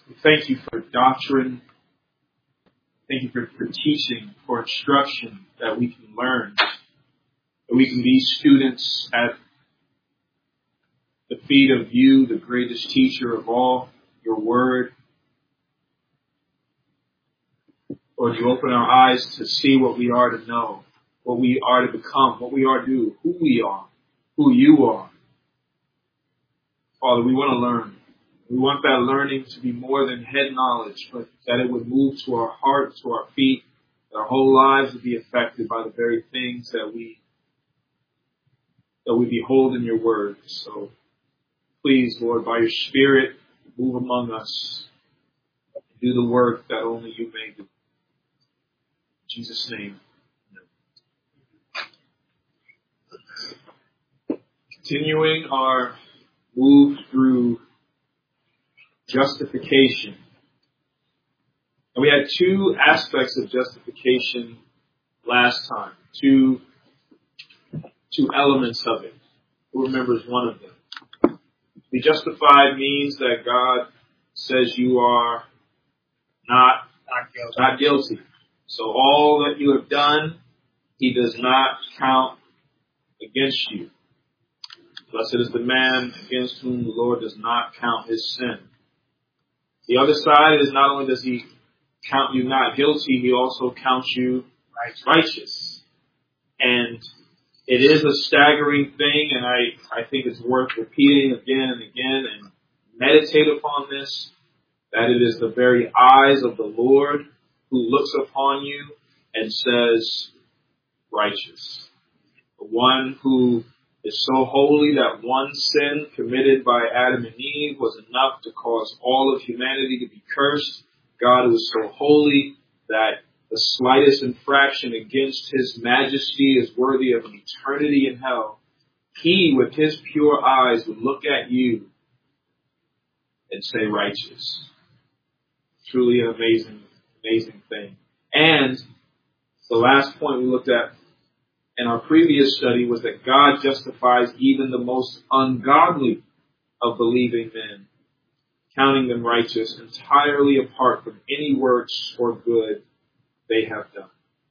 We thank you for doctrine. Thank you for teaching, for instruction that we can learn, that we can be students at the feet of you, the greatest teacher of all, your word. Lord, you open our eyes to see what we are to know, what we are to become, what we are to do, who we are, who you are. Father, we want to learn. We want that learning to be more than head knowledge, but that it would move to our heart, to our feet, that our whole lives would be affected by the very things that we behold in your word. So please, Lord, by your Spirit, move among us and do the work that only you may do. In Jesus' name. Continuing our move through justification. And we had two aspects of justification last time, two elements of it. Who remembers one of them? To be justified means that God says you are not guilty. So all that you have done, he does not count against you. Blessed is the man against whom the Lord does not count his sin. The other side is not only does he count you not guilty, he also counts you righteous. And it is a staggering thing, and I think it's worth repeating again and again and meditate upon this, that it is the very eyes of the Lord who looks upon you and says, righteous. The one who is so holy that one sin committed by Adam and Eve was enough to cause all of humanity to be cursed. God who is so holy that the slightest infraction against his majesty is worthy of an eternity in hell. He, with his pure eyes, would look at you and say righteous. Truly an amazing thing. And the last point we looked at in our previous study was that God justifies even the most ungodly of believing men, counting them righteous entirely apart from any works or good they have done.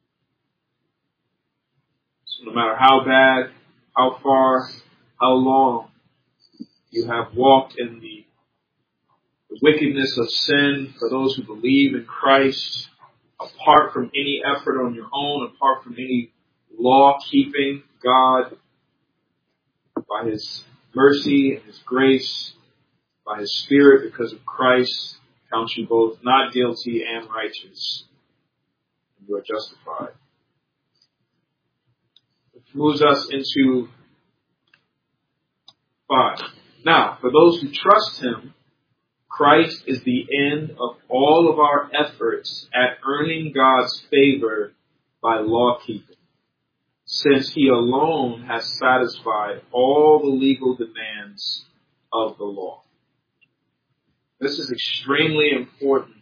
So no matter how bad, how far, how long you have walked in the wickedness of sin, for those who believe in Christ, apart from any effort on your own, apart from any law-keeping, God, by his mercy and his grace, by his Spirit, because of Christ, counts you both not guilty and righteous. And you are justified. Which moves us into 5. Now, for those who trust him, Christ is the end of all of our efforts at earning God's favor by law-keeping, since he alone has satisfied all the legal demands of the law. This is extremely important.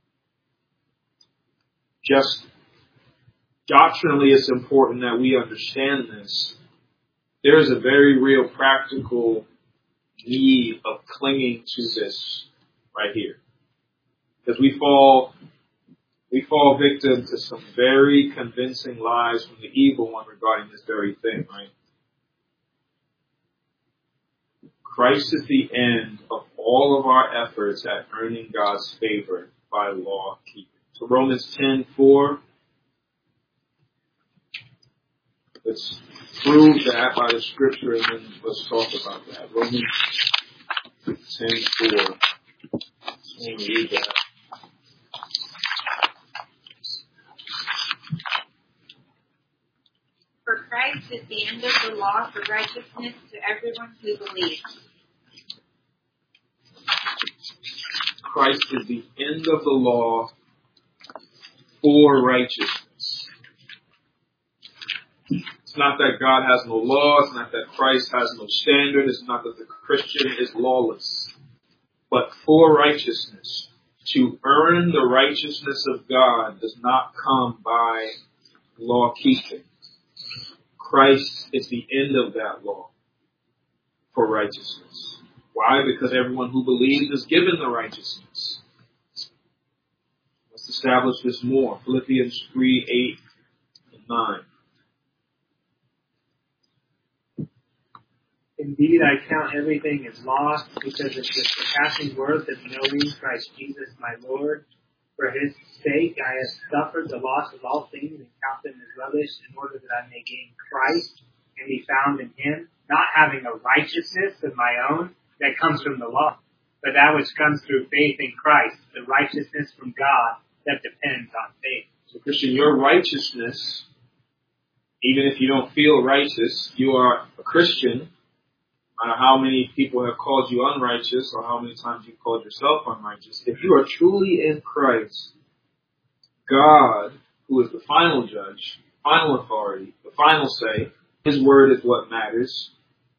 Just doctrinally, it's important that we understand this. There is a very real practical need of clinging to this right here. Because we fall victim to some very convincing lies from the evil one regarding this very thing, right? Christ is the end of all of our efforts at earning God's favor by law keeping. So Romans 10:4. Let's prove that by the scripture, and then let's talk about that. Romans 10:4. Let me read that. For Christ is the end of the law for righteousness to everyone who believes. Christ is the end of the law for righteousness. It's not that God has no law. It's not that Christ has no standard. It's not that the Christian is lawless. But for righteousness. To earn the righteousness of God does not come by law keeping. Christ is the end of that law for righteousness. Why? Because everyone who believes is given the righteousness. establish this more. Philippians 3:8 and 9. Indeed, I count everything as loss because of the surpassing worth of knowing Christ Jesus my Lord. For his sake I have suffered the loss of all things and count them as rubbish in order that I may gain Christ and be found in him, not having a righteousness of my own that comes from the law, but that which comes through faith in Christ, the righteousness from God that depends on faith. So Christian, your righteousness, even if you don't feel righteous, you are a Christian. No matter how many people have called you unrighteous or how many times you've called yourself unrighteous, if you are truly in Christ, God, who is the final judge, final authority, the final say, his word is what matters.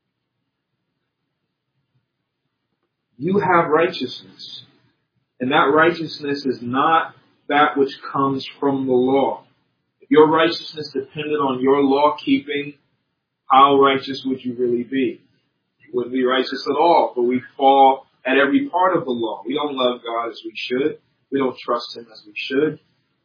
You have righteousness. And that righteousness is not that which comes from the law. If your righteousness depended on your law keeping, how righteous would you really be? You wouldn't be righteous at all, but we fall at every part of the law. We don't love God as we should. We don't trust him as we should.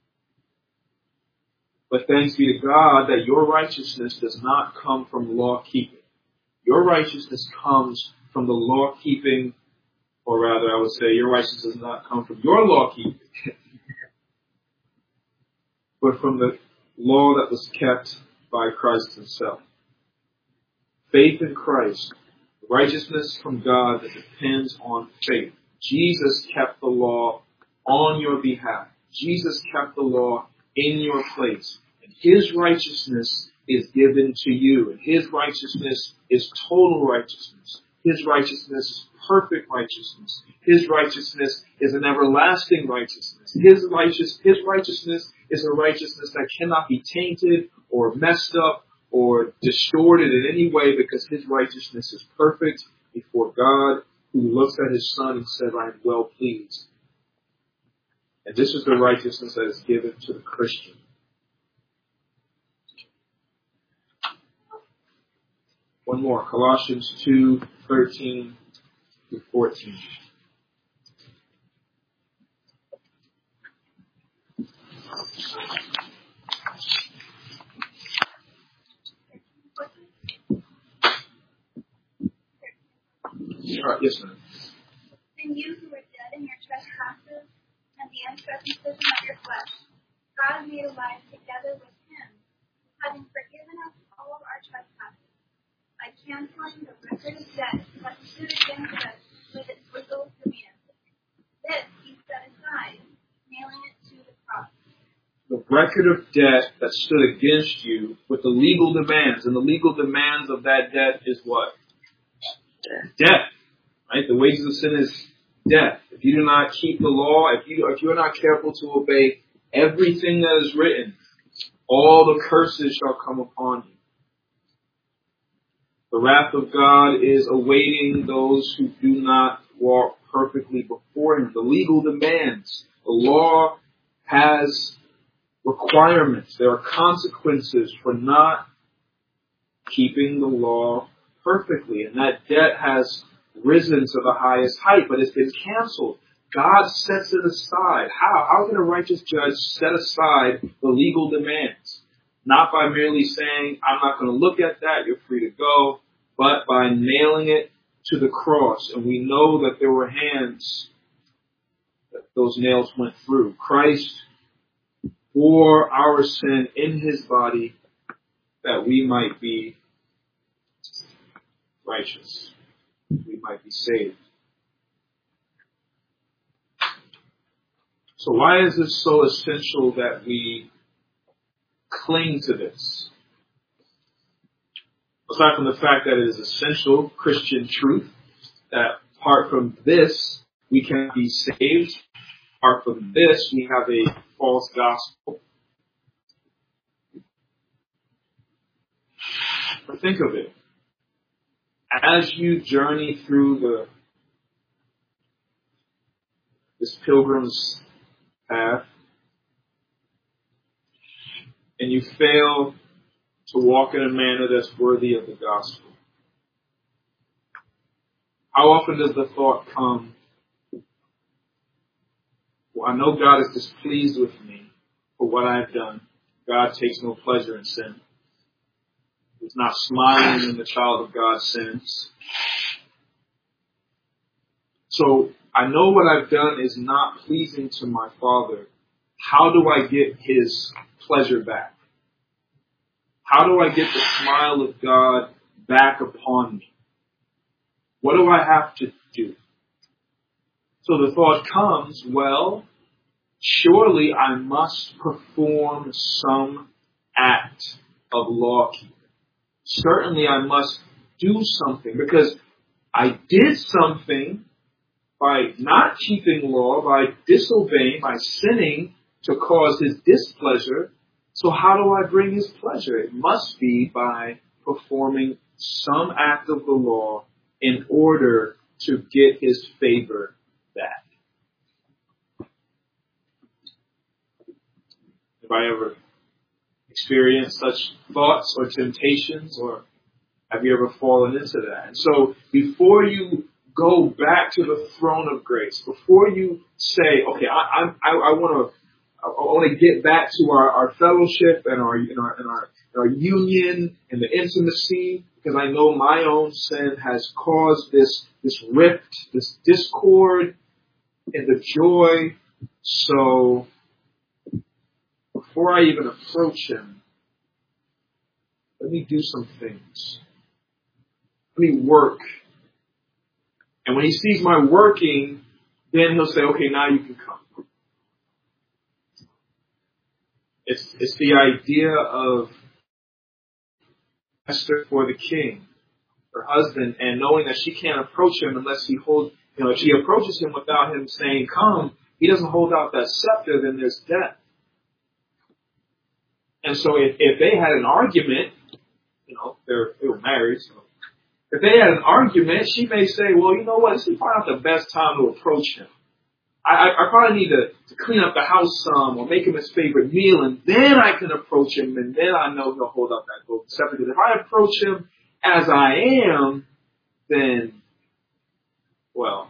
But thanks be to God that your righteousness does not come from law keeping. Your righteousness comes from the law keeping, or rather I would say your righteousness does not come from your law keeping, but from the law that was kept by Christ himself. Faith in Christ, righteousness from God that depends on faith. Jesus kept the law on your behalf. Jesus kept the law in your place. And his righteousness is given to you. And his righteousness is total righteousness. His righteousness is perfect righteousness. His righteousness is an everlasting righteousness. His righteousness is a righteousness that cannot be tainted or messed up or distorted in any way, because his righteousness is perfect before God, who looks at his Son and says, I am well pleased. And this is the righteousness that is given to the Christian. One more, Colossians 2:13 through 14. All right, yes, ma'am. And you who were dead in your trespasses and the uncircumcision of your flesh, God made alive together with him, having forgiven us all of our trespasses, by canceling the record of debt that stood against us with its legal demands. This he set aside, nailing it to the cross. The record of debt that stood against you with the legal demands, and the legal demands of that debt is what? Death. Right? The wages of sin is death. If you do not keep the law, if you are not careful to obey everything that is written, all the curses shall come upon you. The wrath of God is awaiting those who do not walk perfectly before him. The legal demands. The law has requirements. There are consequences for not keeping the law perfectly. And that debt has risen to the highest height, but it's been canceled. God sets it aside. How can a righteous judge set aside the legal demands? Not by merely saying, I'm not going to look at that, you're free to go, but by nailing it to the cross. And we know that there were hands that those nails went through. Christ bore our sin in his body that we might be righteous. We might be saved. So why is this so essential that we cling to this? Aside from the fact that it is essential Christian truth, that apart from this, we cannot be saved. Apart from this, we have a false gospel. But think of it. As you journey through this pilgrim's path, and you fail to walk in a manner that's worthy of the gospel, how often does the thought come, well, I know God is displeased with me for what I've done. God takes no pleasure in sin. He's not smiling when the child of God sins. So I know what I've done is not pleasing to my Father. How do I get His pleasure back? How do I get the smile of God back upon me? What do I have to do? So the thought comes, well, surely I must perform some act of law keeping. Certainly I must do something because I did something by not keeping law, by disobeying, by sinning to cause His displeasure. So how do I bring His pleasure? It must be by performing some act of the law in order to get His favor back. Have I ever experienced such thoughts or temptations, or have you ever fallen into that? And so before you go back to the throne of grace, before you say, okay, I want to get back to our fellowship and our union and the intimacy, because I know my own sin has caused this rift, this discord in the joy. So before I even approach Him, let me do some things. Let me work. And when He sees my working, then He'll say, okay, now you can come. It's the idea of Esther for the king, her husband, and knowing that she can't approach him unless he holds, if she approaches him without him saying, come, he doesn't hold out that scepter, then there's death. And so if they had an argument, they were married, so if they had an argument, she may say, well, you know what, this is probably not the best time to approach him. I probably need to clean up the house some or make him his favorite meal, and then I can approach him, and then I know he'll hold up that golden scepter. Because if I approach him as I am, then, well,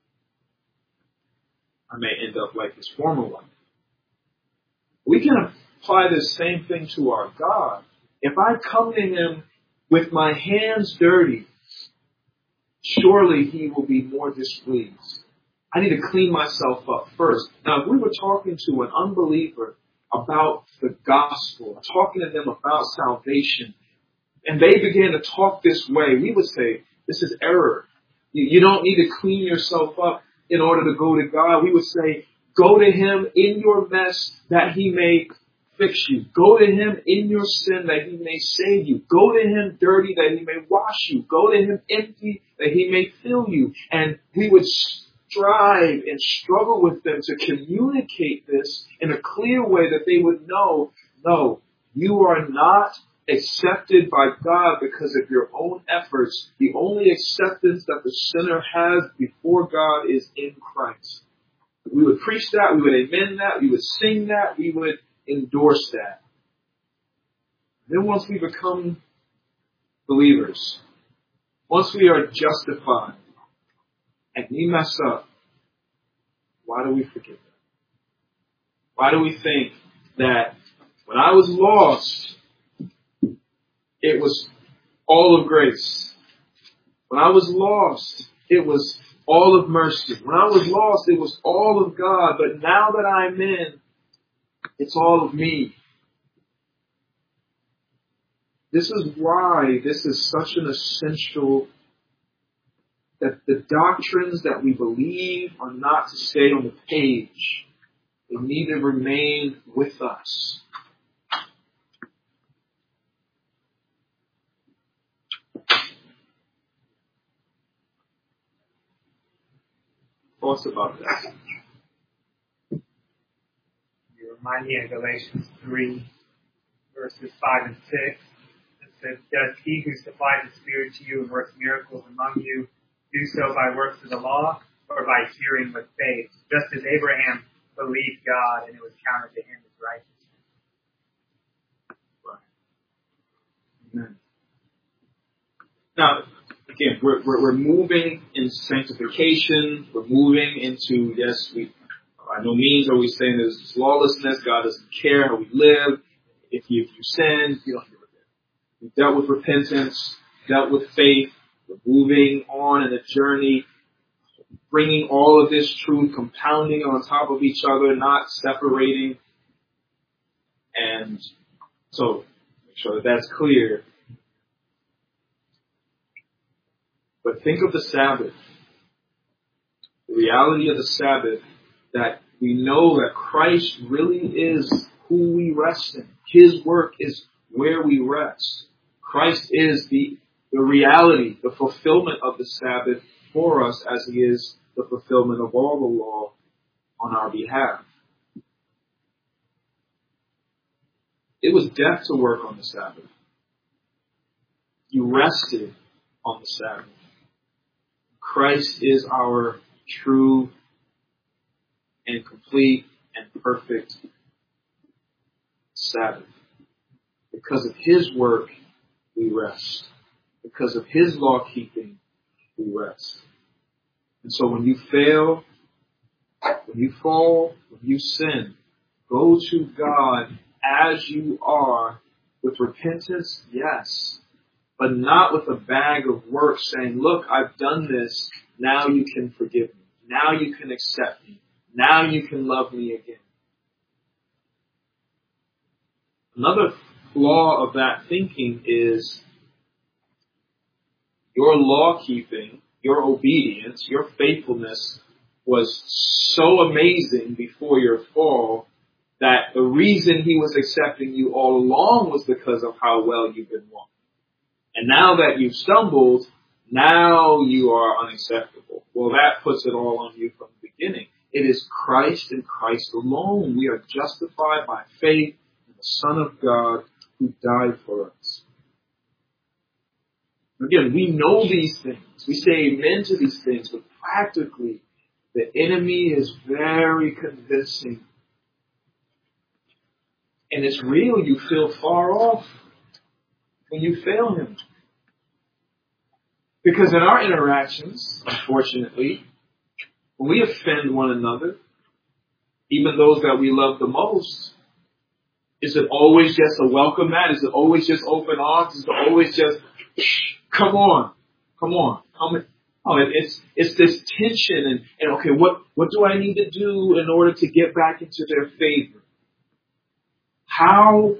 I may end up like his former wife. We can apply this same thing to our God. If I come to Him with my hands dirty, surely He will be more displeased. I need to clean myself up first. Now, if we were talking to an unbeliever about the gospel, talking to them about salvation, and they began to talk this way, we would say, this is error. You don't need to clean yourself up in order to go to God. We would say, go to Him in your mess that He may fix you. Go to Him in your sin that He may save you. Go to Him dirty that He may wash you. Go to Him empty that He may fill you. And we would strive and struggle with them to communicate this in a clear way that they would know, no, you are not accepted by God because of your own efforts. The only acceptance that the sinner has before God is in Christ. We would preach that, we would amen that, we would sing that, we would endorse that. Then once we become believers, once we are justified, and we mess up, why do we forget that? Why do we think that when I was lost, it was all of grace? When I was lost, it was all of mercy. When I was lost, it was all of God. But now that I'm in, it's all of me. This is why this is such an essential, that the doctrines that we believe are not to stay on the page. They need to remain with us. Thoughts about that? You remind me of Galatians 3, verses 5 and 6. It says, does He who supplies the Spirit to you and works miracles among you do so by works of the law or by hearing with faith? Just as Abraham believed God and it was counted to him as righteousness. Right. Amen. Now, again, we're moving in sanctification. We're moving into, yes, By no means are we saying there's lawlessness. God doesn't care how we live. If you sin, you don't have to repent. We dealt with repentance, dealt with faith. We're moving on in a journey, bringing all of this truth, compounding on top of each other, not separating. And so, make sure that that's clear. But think of the Sabbath. The reality of the Sabbath, that we know that Christ really is who we rest in. His work is where we rest. Christ is the reality, the fulfillment of the Sabbath for us as he is the fulfillment of all the law on our behalf. It was death to work on the Sabbath. You rested on the Sabbath. Christ is our true and complete and perfect Sabbath. Because of his work, we rest. Because of his law keeping, we rest. And so when you fail, when you fall, when you sin, go to God as you are with repentance, yes, but not with a bag of works saying, look, I've done this, now you can forgive me. Now you can accept me. Now you can love me again. Another flaw of that thinking is your law keeping, your obedience, your faithfulness was so amazing before your fall that the reason he was accepting you all along was because of how well you've been walking. And now that you've stumbled, now you are unacceptable. Well, that puts it all on you from the beginning. It is Christ and Christ alone. We are justified by faith in the Son of God who died for us. Again, we know these things. We say amen to these things, but practically, the enemy is very convincing. And it's real. You feel far off when you fail him. Because in our interactions, unfortunately, when we offend one another, even those that we love the most, is it always just a welcome mat? Is it always just open arms? Is it always just, come on. Oh, it's this tension and okay, what do I need to do in order to get back into their favor? How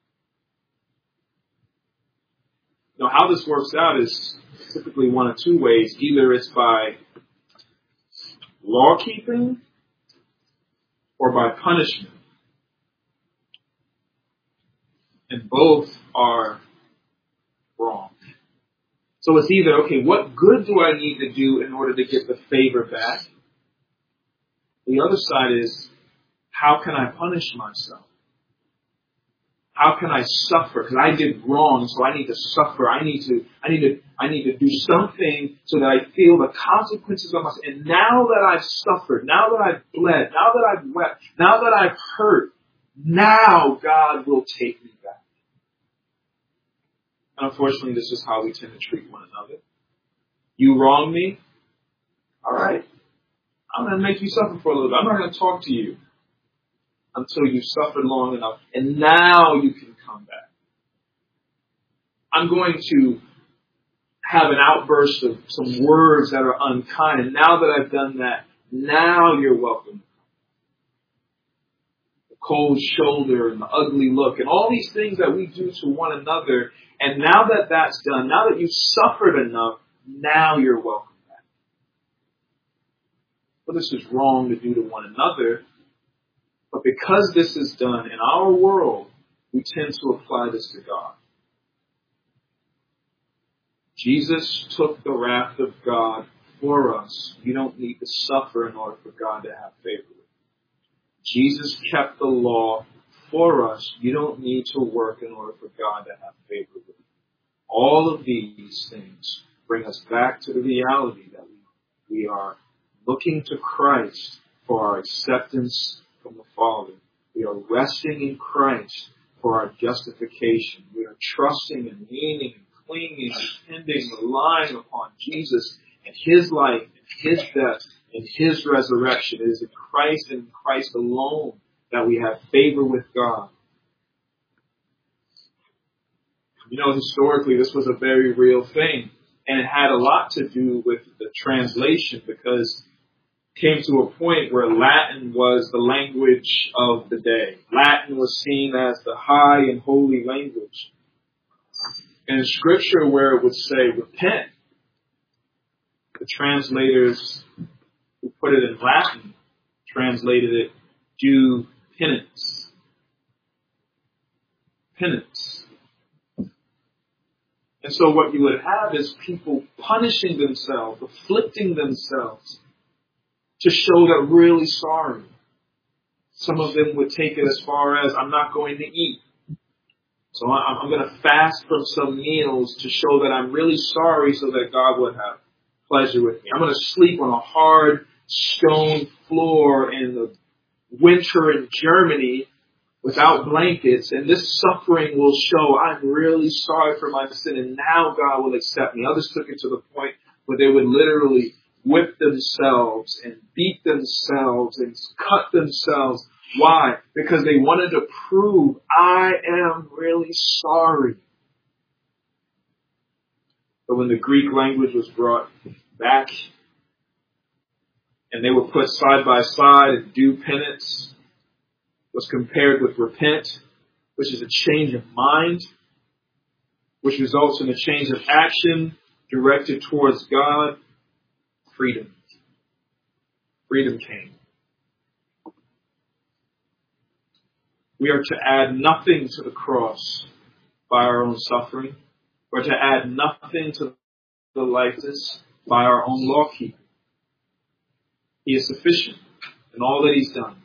this works out is typically one of two ways. Either it's by law keeping or by punishment. And both are wrong. So it's either, okay, what good do I need to do in order to get the favor back? The other side is, how can I punish myself? How can I suffer? Because I did wrong, so I need to suffer. I need to do something so that I feel the consequences of myself. And now that I've suffered, now that I've bled, now that I've wept, now that I've hurt, now God will take me back. And unfortunately, this is how we tend to treat one another. You wrong me? All right. I'm going to make you suffer for a little bit. I'm not going to talk to you until you've suffered long enough, and now you can come back. I'm going to have an outburst of some words that are unkind, and now that I've done that, now you're welcome. The cold shoulder and the ugly look and all these things that we do to one another, and now that that's done, now that you've suffered enough, now you're welcome back. Well, this is wrong to do to one another. But because this is done in our world, we tend to apply this to God. Jesus took the wrath of God for us. You don't need to suffer in order for God to have favor with you. Jesus kept the law for us. You don't need to work in order for God to have favor with you. All of these things bring us back to the reality that we are looking to Christ for our acceptance from the Father. We are resting in Christ for our justification. We are trusting and leaning and clinging, depending, relying upon Jesus and his life and his death in His resurrection. It is in Christ and in Christ alone that we have favor with God. You know, historically, this was a very real thing. And it had a lot to do with the translation, because it came to a point where Latin was the language of the day. Latin was seen as the high and holy language. And in Scripture, where it would say repent, the translators who put it in Latin translated it do penance. Penance. And so what you would have is people punishing themselves, afflicting themselves to show they're really sorry. Some of them would take it as far as, I'm not going to eat. So I'm going to fast from some meals to show that I'm really sorry so that God would have pleasure with me. I'm going to sleep on a hard stone floor in the winter in Germany without blankets, and this suffering will show I'm really sorry for my sin, and now God will accept me. Others took it to the point where they would literally whip themselves and beat themselves and cut themselves. Why? Because they wanted to prove, I am really sorry. But when the Greek language was brought back and they were put side by side, and do penance was compared with repent, which is a change of mind, which results in a change of action directed towards God. Freedom. Freedom came. We are to add nothing to the cross by our own suffering. We're to add nothing to the likeness by our own law keeping. He is sufficient in all that He's done.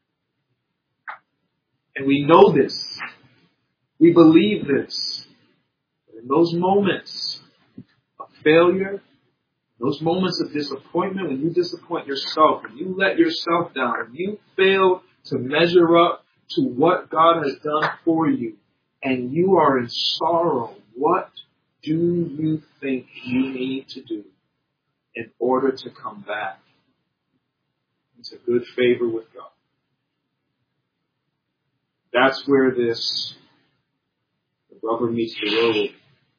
And we know this. We believe this. In those moments of failure, those moments of disappointment, when you disappoint yourself, when you let yourself down, when you fail to measure up to what God has done for you, and you are in sorrow, what do you think you need to do in order to come back into good favor with God? That's where the rubber meets the road.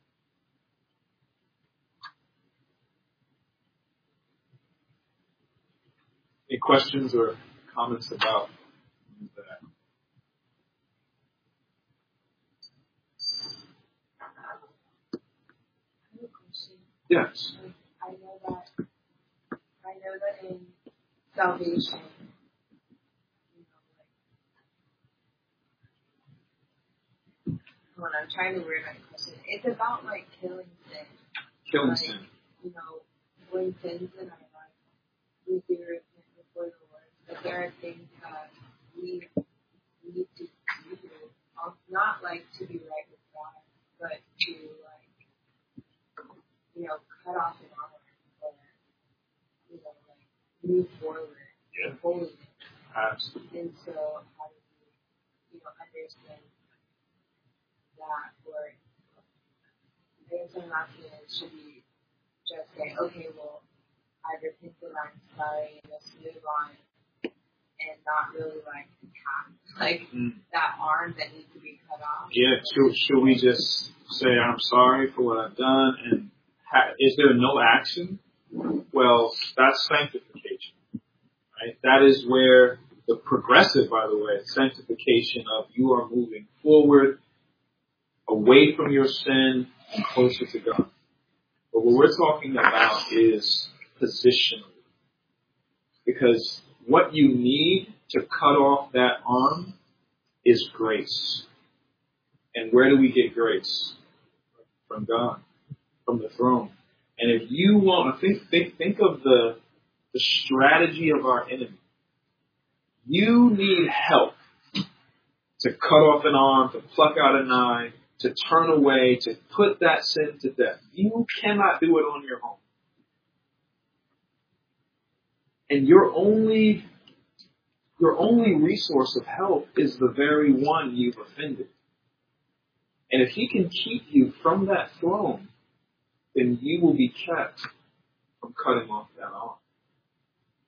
Any questions or comments about that? Yes. I know that in salvation, when I'm trying to word my question, it's about like killing sin. Killing sin. You know, when sins in our life, we do repent before the Lord, but there are things that we need to do, not like to be right with God, but to like, you know, cut off an arm or, you know, like move forward in holiness. Absolutely. And so how do you know, understand that, or I guess I'm asking is, should we just say, okay, well, I repented, I'm sorry, and let's move on, and not really like attack that arm that needs to be cut off? Yeah, should we just say, I'm sorry for what I've done, and is there no action? Well, that's sanctification, right? That is where the progressive, by the way, sanctification of you are moving forward, away from your sin and closer to God. But what we're talking about is positionally. Because what you need to cut off that arm is grace. And where do we get grace? From God, from the throne. And if you want to think of the strategy of our enemy. You need help to cut off an arm, to pluck out an eye, to turn away, to put that sin to death. You cannot do it on your own. And your only resource of help is the very one you've offended. And if he can keep you from that throne, then you will be kept from cutting off that arm.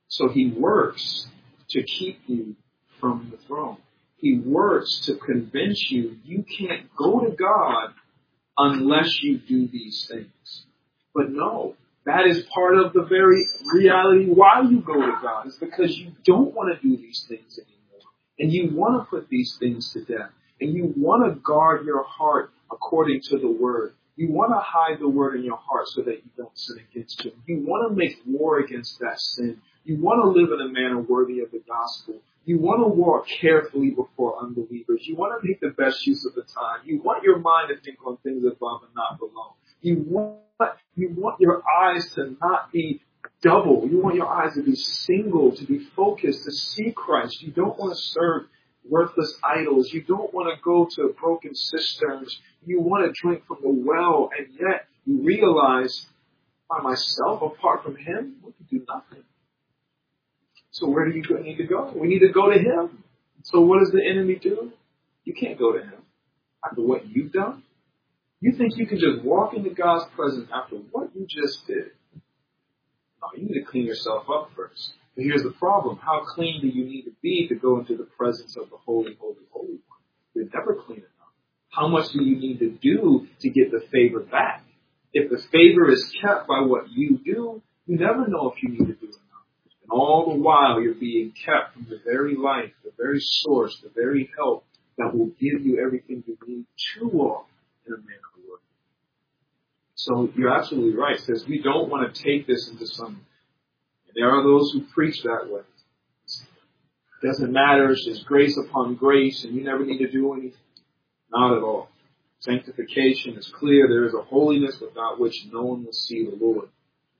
So he works to keep you from the throne. He works to convince you you can't go to God unless you do these things. But no, that is part of the very reality why you go to God. It's because you don't want to do these things anymore. And you want to put these things to death. And you want to guard your heart according to the word. You want to hide the word in your heart so that you don't sin against him. You want to make war against that sin. You want to live in a manner worthy of the gospel. You want to walk carefully before unbelievers. You want to make the best use of the time. You want your mind to think on things above and not below. You want your eyes to not be double. You want your eyes to be single, to be focused, to see Christ. You don't want to serve worthless idols. You don't want to go to broken cisterns. You want to drink from the well, and yet you realize, by myself, apart from him, we can do nothing. So where do you need to go? We need to go to him. So what does the enemy do? You can't go to him after what you've done. You think you can just walk into God's presence after what you just did. No, you need to clean yourself up first. But here's the problem. How clean do you need to be to go into the presence of the Holy, Holy, Holy One? You're never clean enough. How much do you need to do to get the favor back? If the favor is kept by what you do, you never know if you need to do enough. And all the while you're being kept from the very life, the very source, the very help that will give you everything you need to walk in a manner of work. So you're absolutely right. It says we don't want to take this into some. And there are those who preach that way. It doesn't matter. It's just grace upon grace, and you never need to do anything. Not at all. Sanctification is clear. There is a holiness without which no one will see the Lord.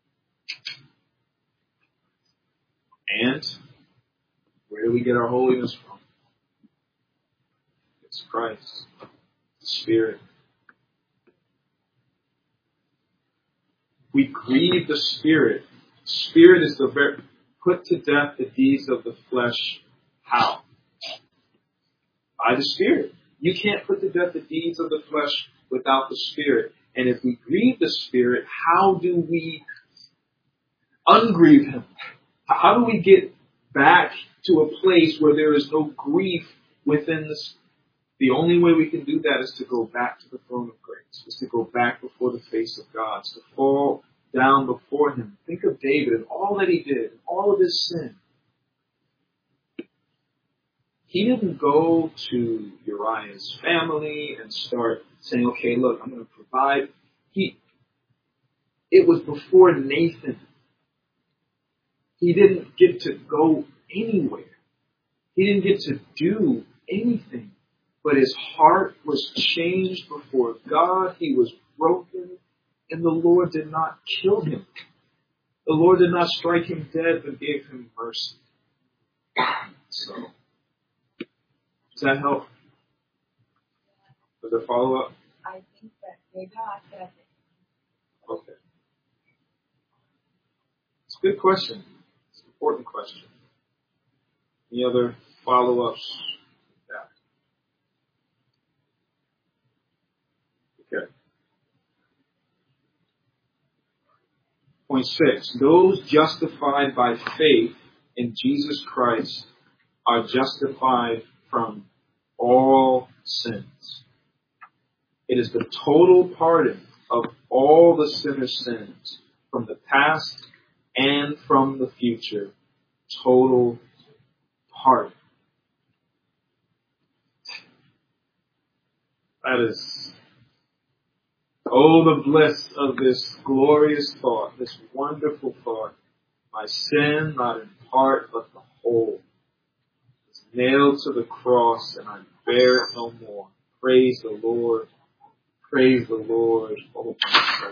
And where do we get our holiness from? It's Christ, the Spirit. We grieve the Spirit. Spirit is the very, put to death the deeds of the flesh. How? By the Spirit. You can't put to death the deeds of the flesh without the Spirit. And if we grieve the Spirit, how do we ungrieve Him? How do we get back to a place where there is no grief within this? The only way we can do that is to go back to the throne of grace, is to go back before the face of God, to fall down before Him. Think of David and all that he did, and all of his sin. He didn't go to Uriah's family and start saying, okay, look, I'm going to provide. It was before Nathan. He didn't get to go anywhere. He didn't get to do anything. But his heart was changed before God. He was broken. And the Lord did not kill him. The Lord did not strike him dead, but gave him mercy. So, does that help? Was there follow-up? I think that maybe I said it. Okay. It's a good question. It's an important question. Any other follow-ups? Okay. Point 6. Those justified by faith in Jesus Christ are justified from all sins. It is the total pardon of all the sinner's sins from the past and from the future. Total pardon. That is, oh, the bliss of this glorious thought, this wonderful thought. My sin, not in part, but the whole, is nailed to the cross, and I bear it no more. Praise the Lord. Praise the Lord. Oh, my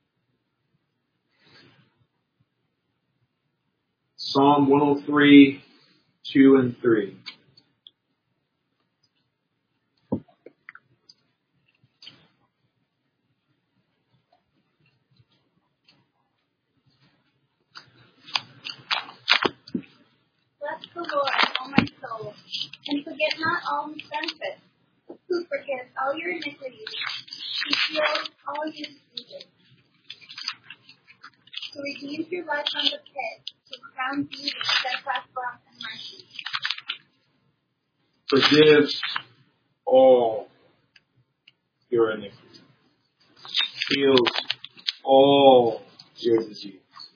Psalm 103, 2 and 3. Bless the Lord, O my soul, and forget not all His benefits, who forgives all your iniquities, who heals all your diseases, who redeems your life from the pit, who crown thee with steadfast love and mercy. Forgives all your iniquities. Heals all your disease.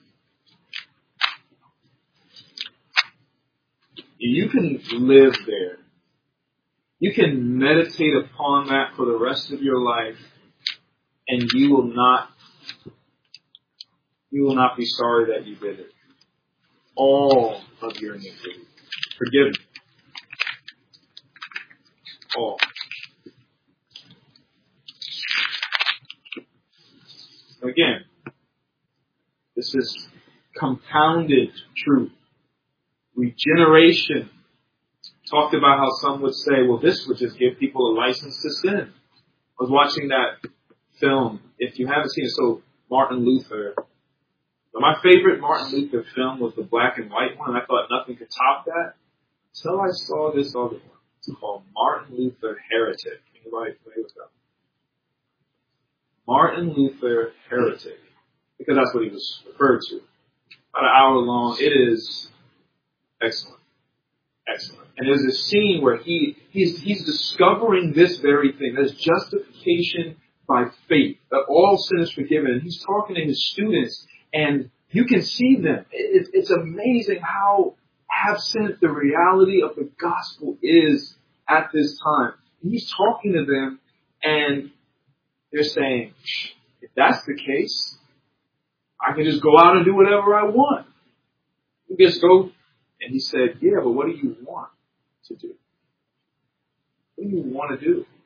You can live there. You can meditate upon that for the rest of your life, and you will not be sorry that you did it. All of your iniquities. Forgiven. All. Again, this is compounded truth. Regeneration. Talked about how some would say, well, this would just give people a license to sin. I was watching that film. If you haven't seen it, so Martin Luther. But my favorite Martin Luther film was the black and white one. I thought nothing could top that until I saw this other one. It's called Martin Luther Heretic. Anybody familiar with that? Martin Luther Heretic. Because that's what he was referred to. About an hour long. It is excellent. Excellent. And there's a scene where he's discovering this very thing. There's justification by faith. That all sin is forgiven. And he's talking to his students, and you can see them. It's amazing how absent the reality of the gospel is at this time. And he's talking to them, and they're saying, if that's the case, I can just go out and do whatever I want. You just go. And he said, yeah, but what do you want to do? What do you want to do?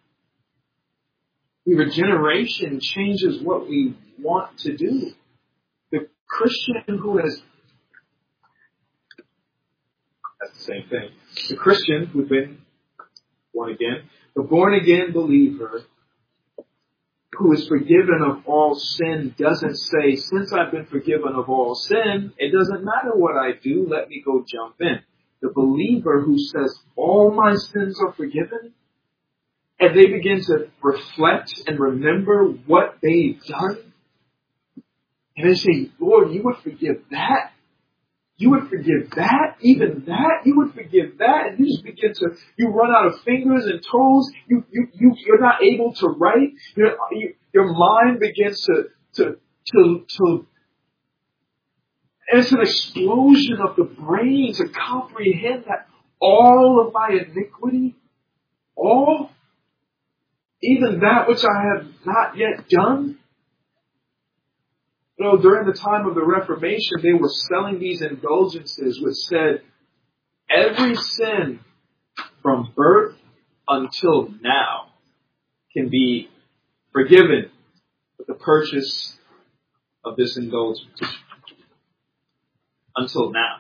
Regeneration changes what we want to do. The Christian who has, that's the same thing. The Christian who's been born again, the born again believer who is forgiven of all sin doesn't say, since I've been forgiven of all sin, it doesn't matter what I do, let me go jump in. The believer who says, all my sins are forgiven, and they begin to reflect and remember what they've done, and they say, Lord, you would forgive that? You would forgive that? Even that? You would forgive that? And you just begin to, you run out of fingers and toes. You're not able to write. Your mind begins to, and it's an explosion of the brain to comprehend that all of my iniquity, even that which I have not yet done. You know, during the time of the Reformation, they were selling these indulgences which said, every sin from birth until now can be forgiven with the purchase of this indulgence. Until now.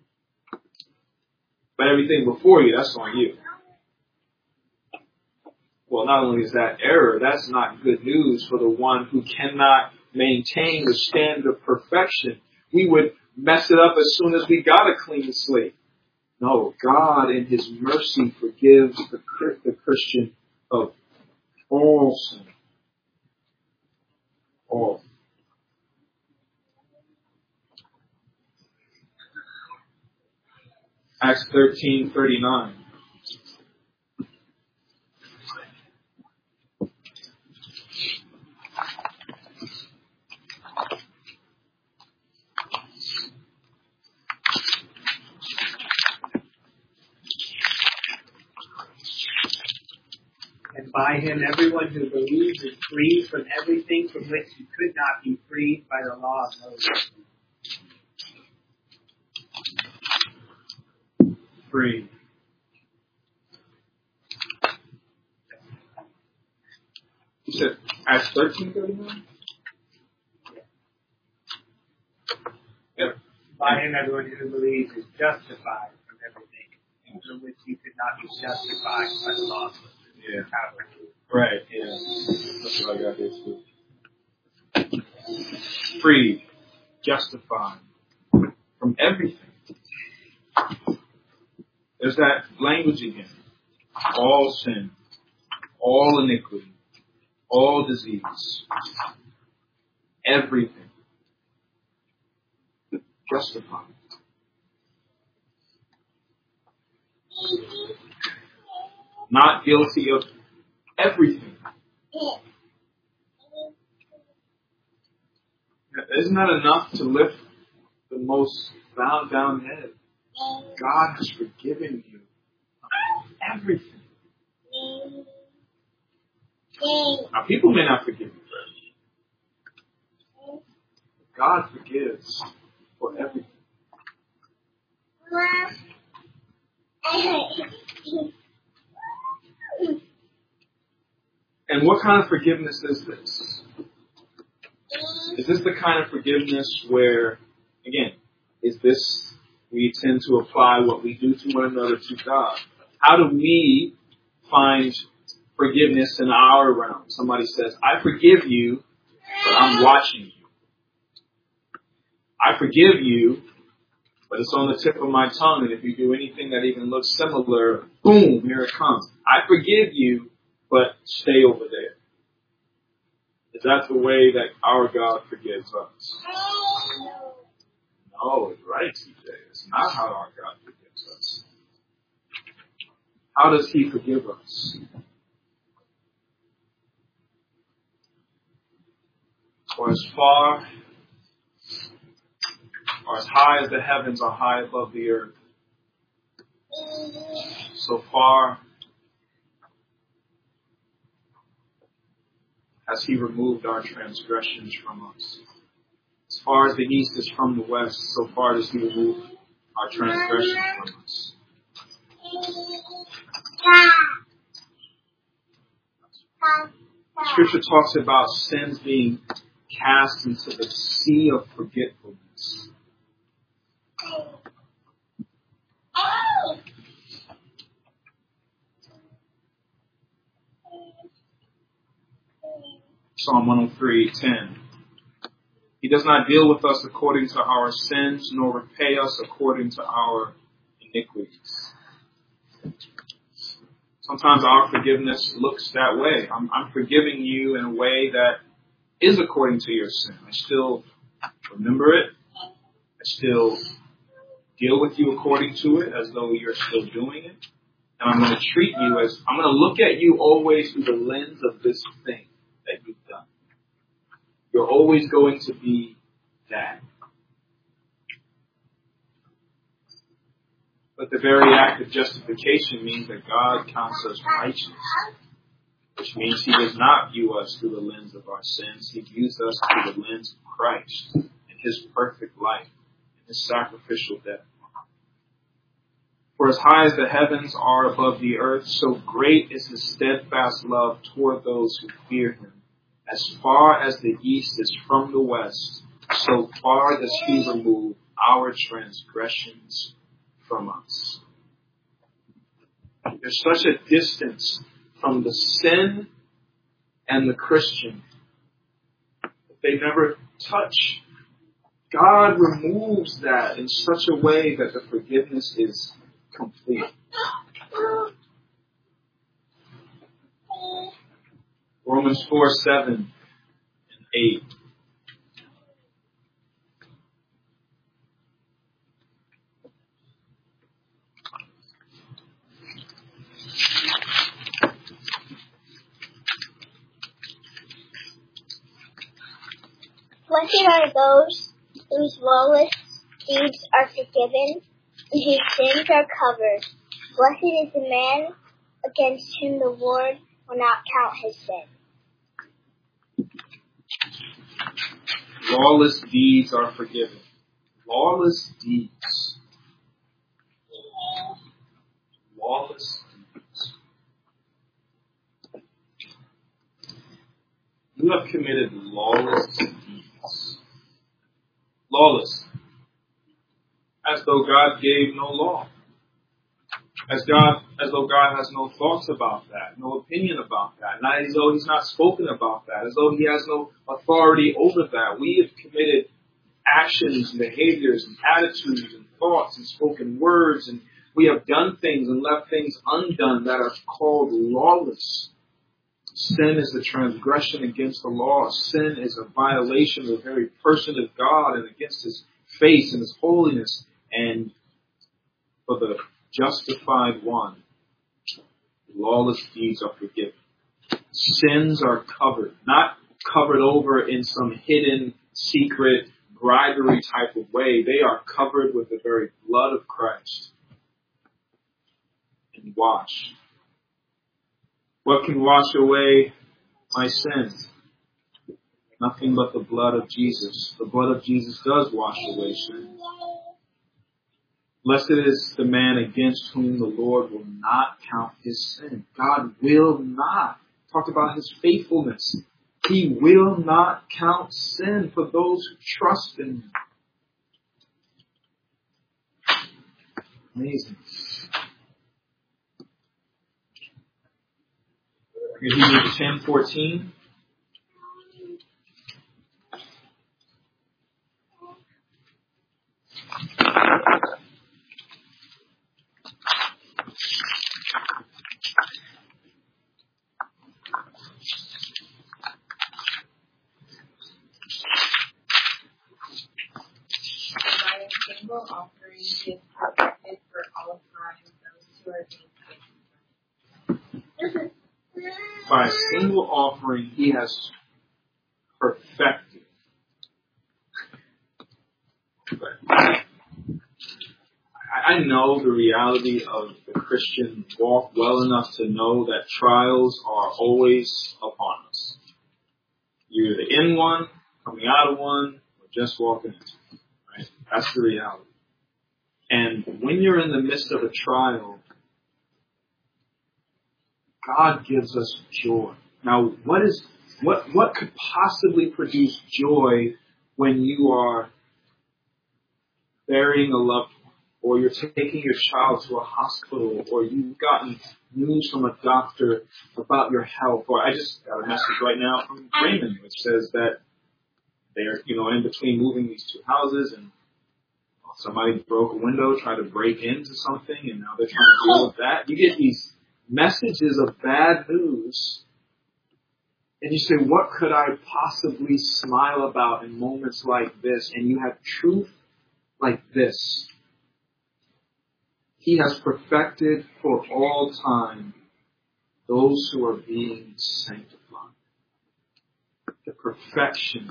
But everything before you, that's on you. Well, not only is that error, that's not good news for the one who cannot maintain the standard of perfection. We would mess it up as soon as we got a clean slate. No, God in His mercy forgives the Christian of all sin. All. Acts 13:39. And by him everyone who believes is freed from everything from which you could not be freed by the law of Moses. Free. You said Acts 13:39? Yeah. By him everyone who believes is justified from everything from which you could not be justified by the law of Moses. Yeah. Right, yeah. That's what I got here too. Free, justified from everything. There's that language again. All sin, all iniquity, all disease, everything. Justified. not guilty of everything. Isn't that enough to lift the most bowed down head? God has forgiven you of everything. Now, people may not forgive you for everything. God forgives for everything. And what kind of forgiveness is this? Is this the kind of forgiveness where, again, is this we tend to apply what we do to one another to God? How do we find forgiveness in our realm? Somebody says, I forgive you, but I'm watching you. I forgive you, but it's on the tip of my tongue, and if you do anything that even looks similar, boom, here it comes. I forgive you, but stay over there. Is that the way that our God forgives us? No, it's right, TJ. It's not how our God forgives us. How does He forgive us? For as far or as high as the heavens are high above the earth, so far has He removed our transgressions from us. As far as the east is from the west, so far does He remove our transgressions from us. Scripture talks about sins being cast into the sea of forgetfulness. Psalm 103:10. He does not deal with us according to our sins, nor repay us according to our iniquities. Sometimes our forgiveness looks that way. I'm forgiving you in a way that is according to your sin. I still remember it. I still deal with you according to it as though you're still doing it. And I'm going to treat you as, I'm going to look at you always through the lens of this thing that you've done. You're always going to be that. But the very act of justification means that God counts us righteous, which means He does not view us through the lens of our sins. He views us through the lens of Christ and His perfect life and His sacrificial death. For as high as the heavens are above the earth, so great is His steadfast love toward those who fear Him. As far as the east is from the west, so far does He remove our transgressions from us. There's such a distance from the sin and the Christian that they never touch. God removes that in such a way that the forgiveness is complete. Romans 4:7 and 8. Blessed are those whose lawless deeds are forgiven and whose sins are covered. Blessed is the man against whom the Lord will not count his sin. Lawless deeds are forgiven. Lawless deeds. Lawless deeds. You have committed lawless deeds. Lawless. As though God gave no law. As though God has no thoughts about that, no opinion about that, not as though He's not spoken about that, as though He has no authority over that. We have committed actions and behaviors and attitudes and thoughts and spoken words, and we have done things and left things undone that are called lawless. Sin is a transgression against the law. Sin is a violation of the very person of God and against His face and His holiness. And for the justified one, Lawless deeds are forgiven. Sins are covered, not covered over in some hidden, secret, bribery type of way. They are covered with the very blood of Christ and washed. What can wash away my sins? Nothing but the blood of Jesus. The blood of Jesus does wash away sin. Blessed is the man against whom the Lord will not count his sin. God will not. Talked about his faithfulness. He will not count sin for those who trust in him. Amazing. Hebrews 10:14. Offering is perfected for all time, those who are being saved. By a single offering, he has perfected. I know the reality of the Christian walk well enough to know that trials are always upon us. You're either in one, coming out of one, or just walking into one. Right? That's the reality. And when you're in the midst of a trial, God gives us joy. Now, what could possibly produce joy when you are burying a loved one, or you're taking your child to a hospital, or you've gotten news from a doctor about your health, or I just got a message right now from Raymond which says that they're, in between moving these two houses and somebody broke a window, tried to break into something, and now they're trying to deal with that. You get these messages of bad news, and you say, what could I possibly smile about in moments like this? And you have truth like this. He has perfected for all time those who are being sanctified. The perfection.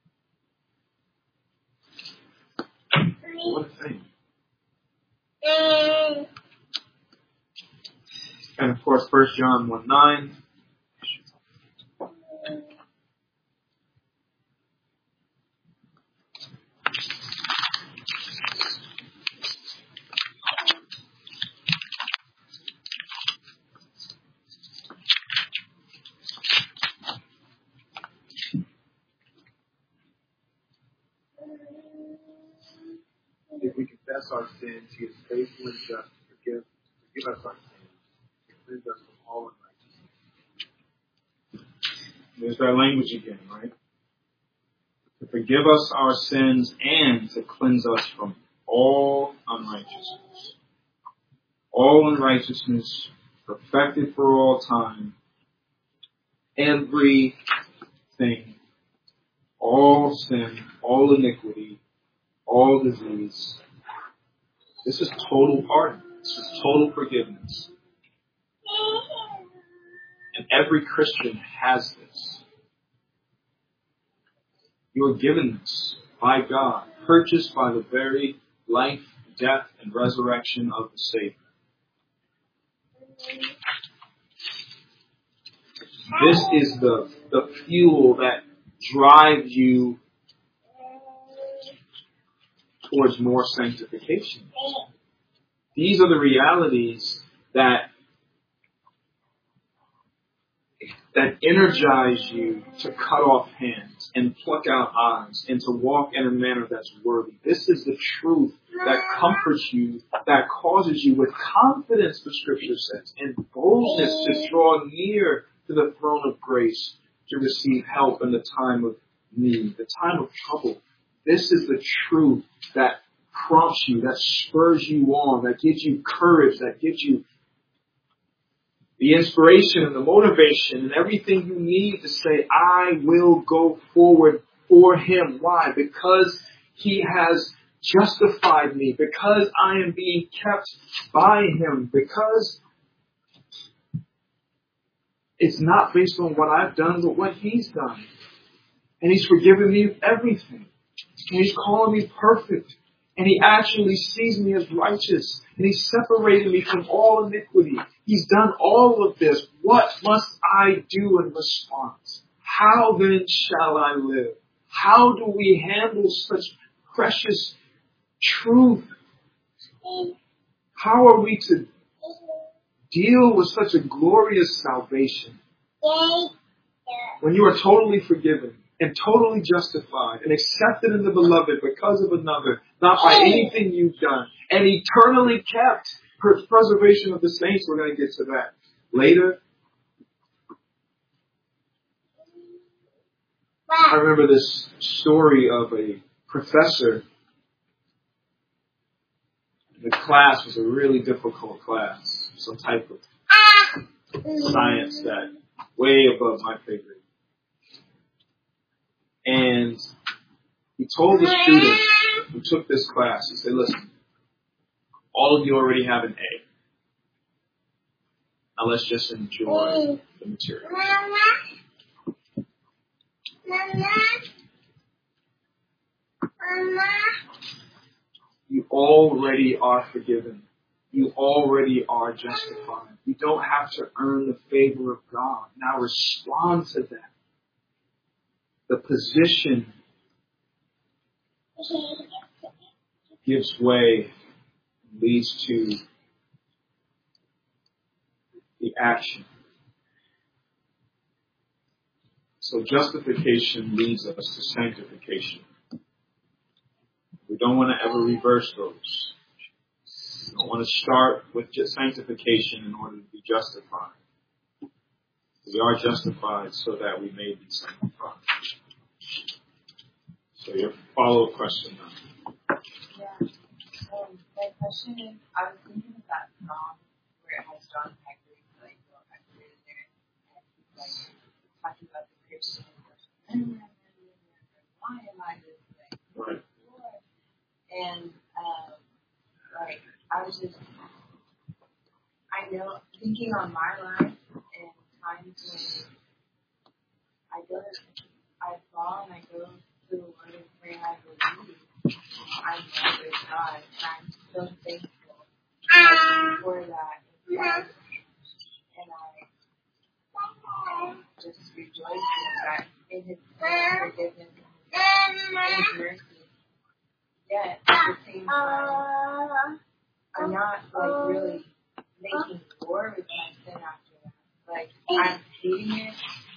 What a thing. And of course, 1 John 1:9. If we confess our sins, he is faithful and just to forgive us our sins, to cleanse us from all unrighteousness. There's that language again, right? To forgive us our sins and to cleanse us from all unrighteousness. All unrighteousness, perfected for all time. Everything, all sin, all iniquity, all disease. This is total pardon. This is total forgiveness. And every Christian has this. You are given this by God, purchased by the very life, death, and resurrection of the Savior. This is the fuel that drives you towards more sanctification. These are the realities that energize you to cut off hands and pluck out eyes and to walk in a manner that's worthy. This is the truth that comforts you, that causes you with confidence, the scripture says, and boldness to draw near to the throne of grace to receive help in the time of need, the time of trouble. This is the truth that prompts you, that spurs you on, that gives you courage, that gives you the inspiration and the motivation and everything you need to say, I will go forward for him. Why? Because he has justified me, because I am being kept by him, because It's not based on what I've done, but what He's done. And He's forgiven me of everything. And He's calling me perfect. And He actually sees me as righteous. And He's separated me from all iniquity. He's done all of this. What must I do in response? How then shall I live? How do we handle such precious truth? How are we to deal with such a glorious salvation? When you are totally forgiven and totally justified and accepted in the beloved because of another, not by anything you've done, and eternally kept. Preservation of the saints, we're going to get to that later. I remember this story of a professor. The class was a really difficult class, some type of science that way above my pay grade. And he told the students who took this class, he said, listen, all of you already have an A. Now let's just enjoy the material. You already are forgiven. You already are justified. You don't have to earn the favor of God. Now respond to that. The position gives way, leads to the action. So justification leads us to sanctification. We don't want to ever reverse those. We don't want to start with just sanctification in order to be justified. We are justified so that we may be sanctified. So your follow-up question now. Yeah. My question is, I was thinking of that song where it has John Haggerty, like, in there, and he's like talking about the Christian and why am I this way? Right. And like I was just, I know, thinking on my life and times when I fall and I go to the Lord and pray and I believe I'm right with God. I'm so thankful for that. And I just rejoice in that in His forgiveness and His mercy. Yet at the same time, I'm not like really making war with my sin after that. Like I'm hating it,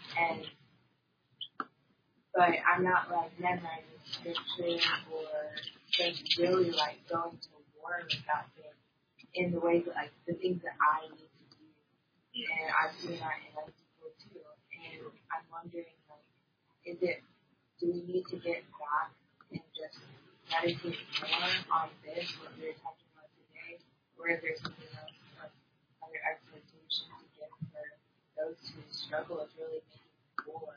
but I'm not like memorizing scripture or just really like going to war with that thing in the ways that like the things that I need to do. And I've seen that in other people too. And I'm wondering like, do we need to get back and just meditate more on this, what we were talking about today, or is there something else, other expectations to get for those who struggle with really making war?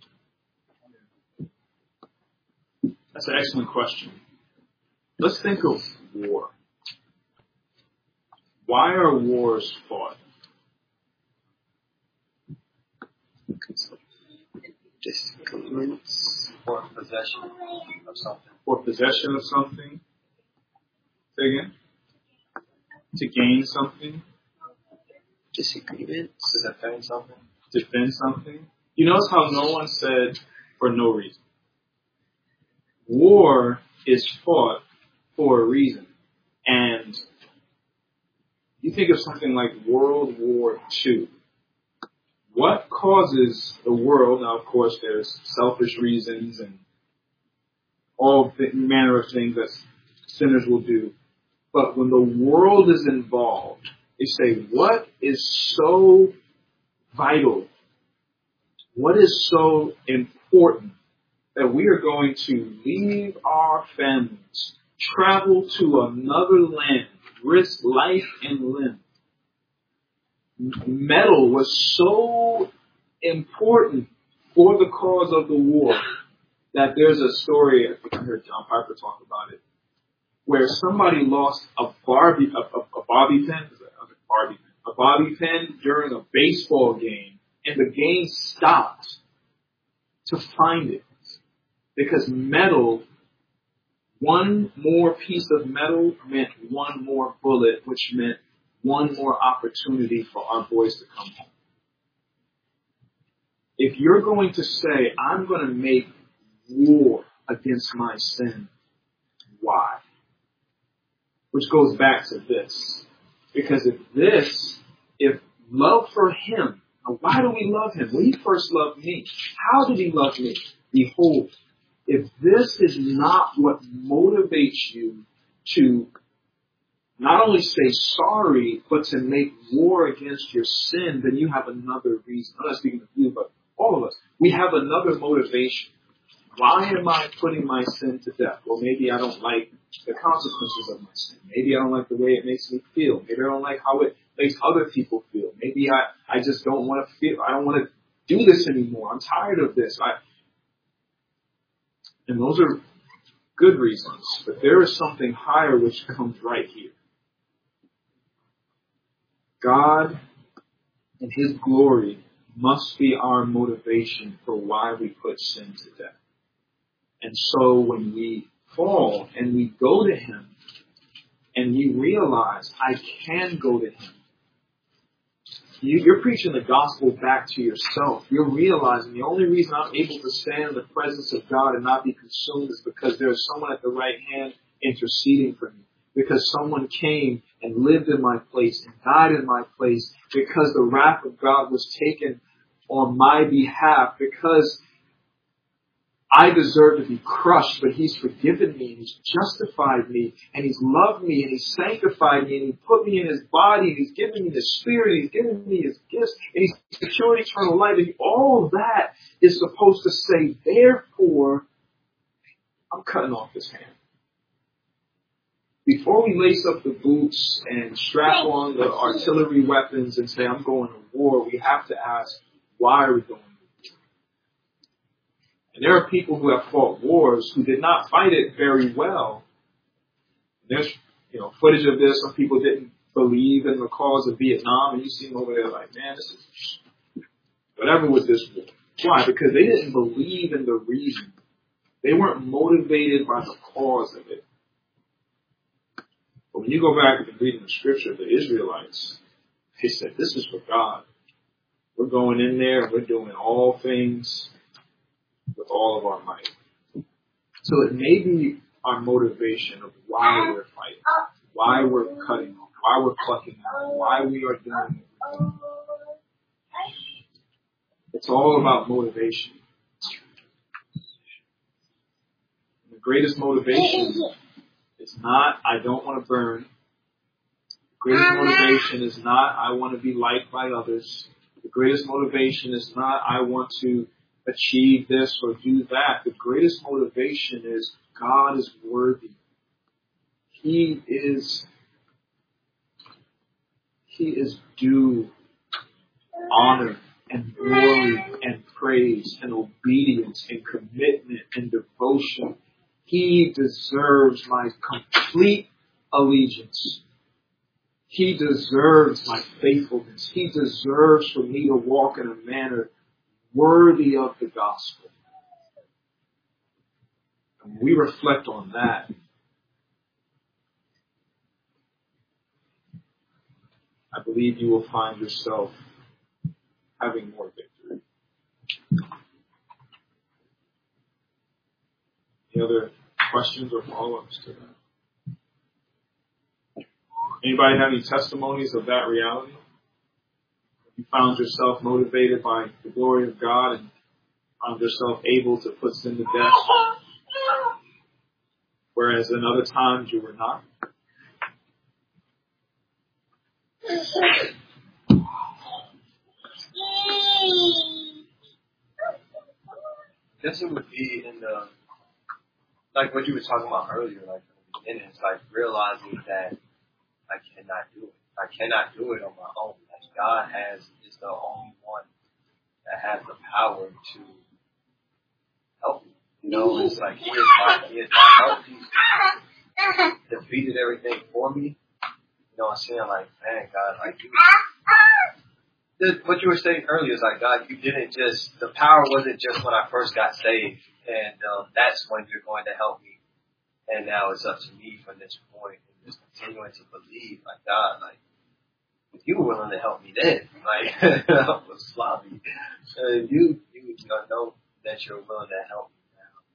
That's an excellent question. Let's think of war. Why are wars fought? Disagreements or possession of something. For possession of something? Say again? To gain something? Disagreements. To defend something. Defend something? You notice how no one said for no reason. War is fought for a reason. And you think of something like World War II. What causes the world, now of course there's selfish reasons and all manner of things that sinners will do, but when the world is involved, they say, what is so vital? What is so important that we are going to leave our families, travel to another land, risk life and limb? Metal was so important for the cause of the war that there's a story, I think I heard John Piper talk about it, where somebody lost a bobby pin during a baseball game, And the game stopped to find it. Because metal, one more piece of metal meant one more bullet, which meant one more opportunity for our boys to come home. If you're going to say, I'm going to make war against my sin, why? Which goes back to this. Because if love for him, now why do we love him? When he first loved me, how did he love me? Behold, if this is not what motivates you to not only say sorry, but to make war against your sin, then you have another reason. I'm not speaking of you, but all of us. We have another motivation. Why am I putting my sin to death? Well, maybe I don't like the consequences of my sin. Maybe I don't like the way it makes me feel. Maybe I don't like how it makes other people feel. Maybe I just don't want to feel, I don't want to do this anymore. I'm tired of this. And those are good reasons. But there is something higher which comes right here. God and his glory must be our motivation for why we put sin to death. And so when we fall and we go to him and we realize I can go to him, you're preaching the gospel back to yourself. You're realizing the only reason I'm able to stand in the presence of God and not be consumed is because there's someone at the right hand interceding for me. Because someone came and lived in my place and died in my place. Because the wrath of God was taken on my behalf. Because I deserve to be crushed, but he's forgiven me and he's justified me and he's loved me and he's sanctified me and he put me in his body and he's given me the Spirit, he's given me his gifts and he's secured eternal life. And all that is supposed to say, therefore, I'm cutting off his hand. Before we lace up the boots and strap on the artillery weapons and say, I'm going to war, we have to ask, why are we going? And there are people who have fought wars who did not fight it very well. There's, footage of this. Some people didn't believe in the cause of Vietnam, and you see them over there like, man, this is whatever with this war. Why? Because they didn't believe in the reason. They weren't motivated by the cause of it. But when you go back and read in the scripture, the Israelites, they said, this is for God. We're going in there and we're doing all things with all of our might. So it may be our motivation of why we're fighting, why we're cutting, why we're plucking out, why we are doing it. It's all about motivation. And the greatest motivation is not, I don't want to burn. The greatest motivation is not, I want to be liked by others. The greatest motivation is not, I want to achieve this or do that. The greatest motivation is God is worthy. He is due honor and glory and praise and obedience and commitment and devotion. He deserves my complete allegiance. He deserves my faithfulness. He deserves for me to walk in a manner worthy of the gospel. And when we reflect on that, I believe you will find yourself having more victory. Any other questions or follow-ups to that? Anybody have any testimonies of that reality? You found yourself motivated by the glory of God and found yourself able to put sin to death, whereas in other times you were not? I guess it would be in the, like what you were talking about earlier, like in the beginning, it's like realizing that I cannot do it. I cannot do it on my own. Like God is the only one that has the power to help me. It's like he is my help. He's defeated everything for me. I'm saying, like, man, God, like what you were saying earlier is like, God, you didn't just, the power wasn't just when I first got saved, and that's when you're going to help me. And now it's up to me from this point, and just continuing to believe, like, God, like, if you were willing to help me then, like, I was sloppy. You know that you're willing to help me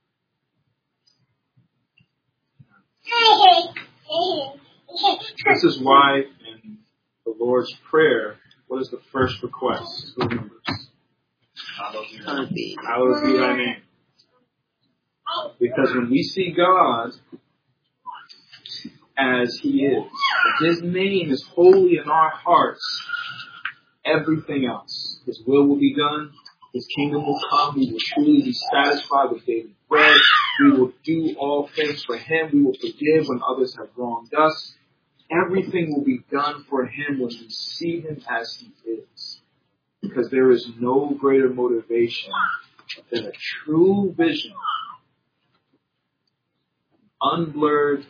now. This is why in the Lord's Prayer, what is the first request? Who remembers? Hallowed be thy name. Because when we see God as He is, if His name is holy in our hearts, everything else, His will be done, His kingdom will come, we will truly be satisfied with daily bread, we will do all things for Him, we will forgive when others have wronged us. Everything will be done for Him when we see Him as He is. Because there is no greater motivation than a true vision, unblurred,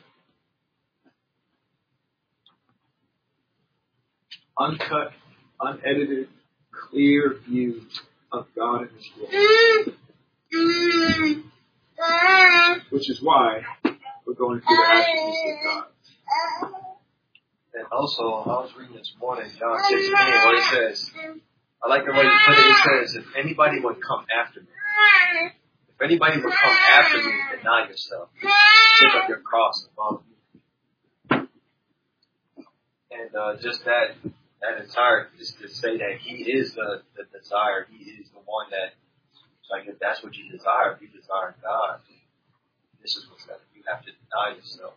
uncut, unedited, clear view of God and His will. Which is why we're going through the attributes of God. And also, I was reading this morning, John 16, where it says, I like the way you put it, it says, if anybody would come after me, deny yourself. Pick up your cross and follow me. And just that entire, is to say that He is the desire. He is the one that, like, if that's what you desire, if you desire God, this is what's that. You have to deny yourself.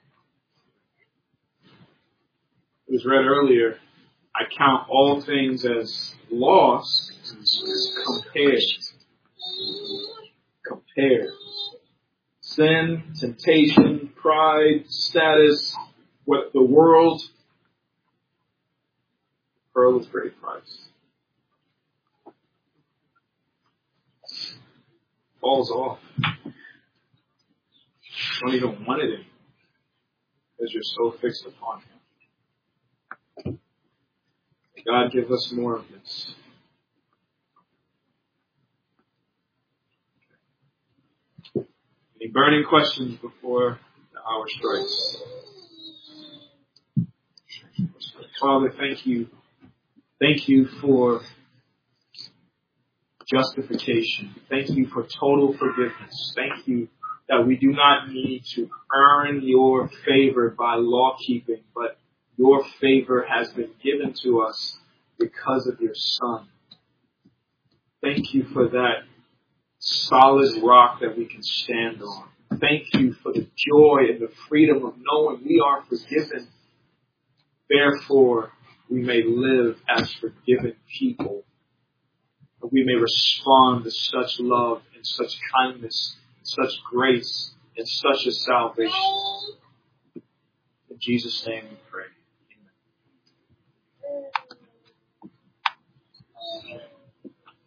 It was read earlier, I count all things as loss compared. Sin, temptation, pride, status, what the world, pearl is great price. Falls off. Don't even want it anymore because you're so fixed upon Him. God, give us more of this. Any burning questions before the hour strikes? Father, thank you. Thank you for justification. Thank you for total forgiveness. Thank you that we do not need to earn your favor by law keeping, but your favor has been given to us because of your Son. Thank you for that solid rock that we can stand on. Thank you for the joy and the freedom of knowing we are forgiven. Therefore, we may live as forgiven people. We may respond to such love and such kindness, and such grace, and such a salvation. In Jesus' name we pray.